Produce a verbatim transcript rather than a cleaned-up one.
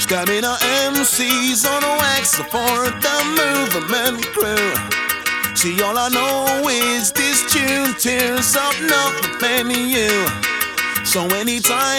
Stamina M Cs on wax for the movement crew. See, all I know is this tune tears up nothing you. So anytime